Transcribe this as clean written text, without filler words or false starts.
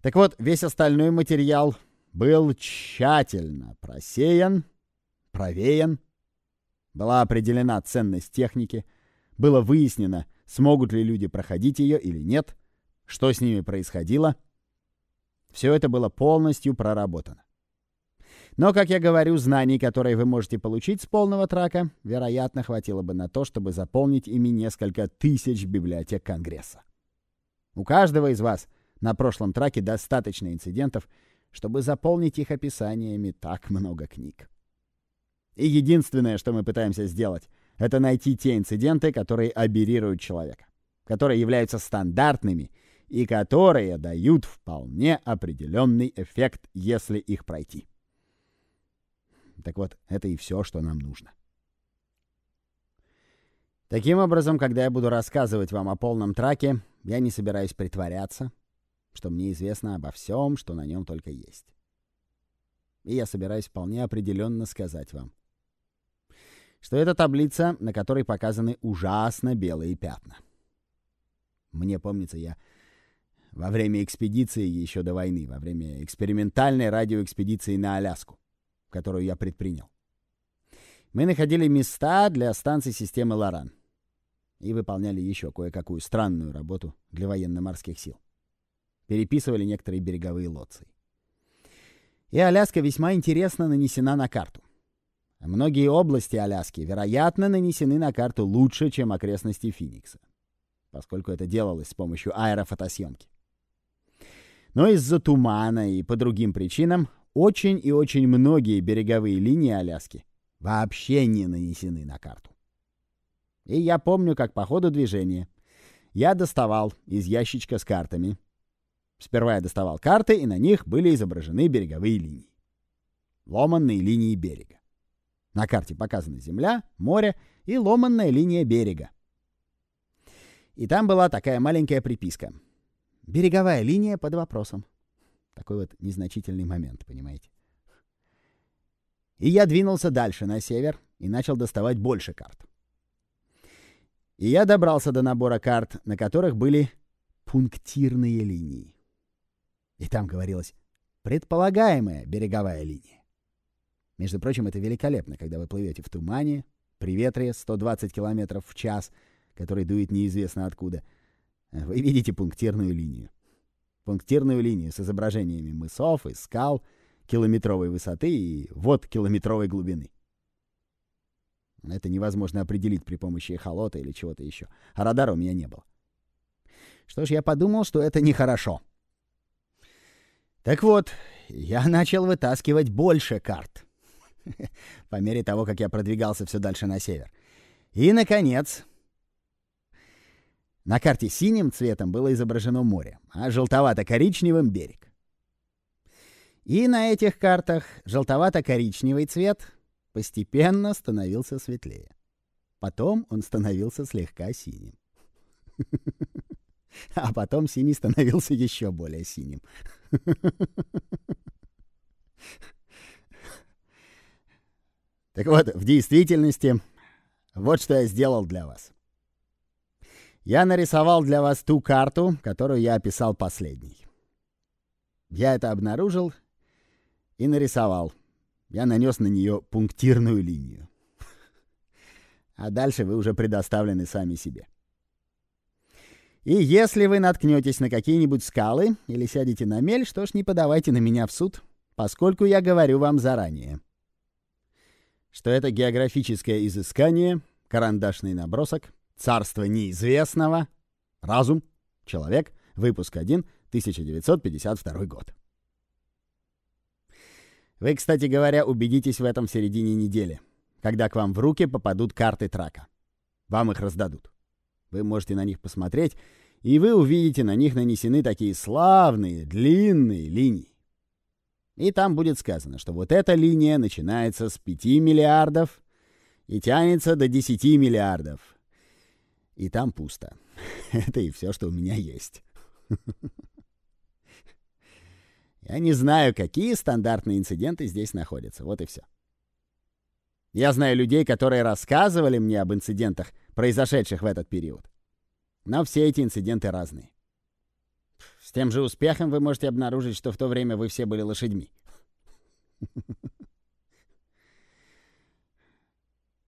Так вот, весь остальной материал был тщательно просеян, провеян, была определена ценность техники, было выяснено, смогут ли люди проходить ее или нет, что с ними происходило. Все это было полностью проработано. Но, как я говорю, знаний, которые вы можете получить с полного трака, вероятно, хватило бы на то, чтобы заполнить ими несколько тысяч библиотек Конгресса. У каждого из вас на прошлом траке достаточно инцидентов, чтобы заполнить их описаниями так много книг. И единственное, что мы пытаемся сделать, это найти те инциденты, которые аберрируют человека, которые являются стандартными и которые дают вполне определенный эффект, если их пройти. Так вот, это и все, что нам нужно. Таким образом, когда я буду рассказывать вам о полном траке, я не собираюсь притворяться, что мне известно обо всем, что на нем только есть. И я собираюсь вполне определенно сказать вам, что это таблица, на которой показаны ужасно белые пятна. Мне помнится, я во время экспедиции еще до войны, во время экспериментальной радиоэкспедиции на Аляску, которую я предпринял, мы находили места для станций системы Лоран и выполняли еще кое-какую странную работу для военно-морских сил. Переписывали некоторые береговые лоции. И Аляска весьма интересно нанесена на карту. Многие области Аляски, вероятно, нанесены на карту лучше, чем окрестности Финикса, поскольку это делалось с помощью аэрофотосъемки. Но из-за тумана и по другим причинам очень и очень многие береговые линии Аляски вообще не нанесены на карту. И я помню, как по ходу движения я доставал из ящичка с картами. Сперва я доставал карты, и на них были изображены береговые линии. Ломанные линии берега. На карте показана земля, море и ломанная линия берега. И там была такая маленькая приписка. Береговая линия под вопросом. Такой вот незначительный момент, понимаете? И я двинулся дальше на север и начал доставать больше карт. И я добрался до набора карт, на которых были пунктирные линии. И там говорилось «предполагаемая береговая линия». Между прочим, это великолепно, когда вы плывете в тумане, при ветре 120 км в час, который дует неизвестно откуда. Вы видите пунктирную линию. Пунктирную линию с изображениями мысов и скал километровой высоты и вод километровой глубины. Это невозможно определить при помощи эхолота или чего-то еще. А радара у меня не было. Что ж, я подумал, что это нехорошо. Так вот, я начал вытаскивать больше карт. По мере того, как я продвигался все дальше на север. И, наконец, на карте синим цветом было изображено море, а желтовато-коричневым — берег. И на этих картах желтовато-коричневый цвет постепенно становился светлее. Потом он становился слегка синим. А потом синий становился еще более синим. Так вот, в действительности, вот что я сделал для вас. Я нарисовал для вас ту карту, которую я описал последней. Я это обнаружил и нарисовал. Я нанес на нее пунктирную линию. А дальше вы уже предоставлены сами себе. И если вы наткнетесь на какие-нибудь скалы или сядете на мель, что ж, не подавайте на меня в суд, поскольку я говорю вам заранее, что это географическое изыскание, карандашный набросок, царство неизвестного, разум, человек, выпуск 1, 1952 год. Вы, кстати говоря, убедитесь в этом в середине недели, когда к вам в руки попадут карты трака. Вам их раздадут. Вы можете на них посмотреть, и вы увидите, на них нанесены такие славные, длинные линии. И там будет сказано, что вот эта линия начинается с 5 миллиардов и тянется до 10 миллиардов. И там пусто. Это и все, что у меня есть. Я не знаю, какие стандартные инциденты здесь находятся. Вот и все. Я знаю людей, которые рассказывали мне об инцидентах, произошедших в этот период. Но все эти инциденты разные. С тем же успехом вы можете обнаружить, что в то время вы все были лошадьми.